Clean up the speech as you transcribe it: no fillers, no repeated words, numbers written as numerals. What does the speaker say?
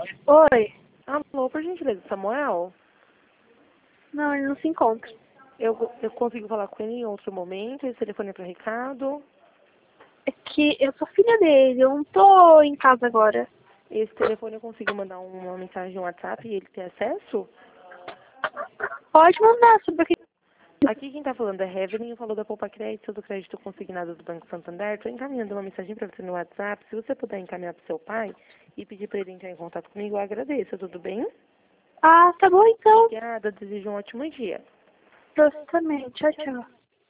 Oi. Alô, por gentileza, Samuel? Não, ele não se encontra. Eu consigo falar com ele em outro momento? Esse telefone é para recado? É que eu sou filha dele, eu não tô em casa agora. Esse telefone eu consigo mandar uma mensagem no WhatsApp e ele ter acesso? Pode mandar sobre o que... Aqui quem tá falando é Evelyn, falou da Poupa Crédito, do crédito consignado do Banco Santander. Tô encaminhando uma mensagem para você no WhatsApp. Se você puder encaminhar pro seu pai e pedir para ele entrar em contato comigo, eu agradeço. Tudo bem? Ah, tá bom então. Obrigada, desejo um ótimo dia. Pra você também. Tchau, tchau.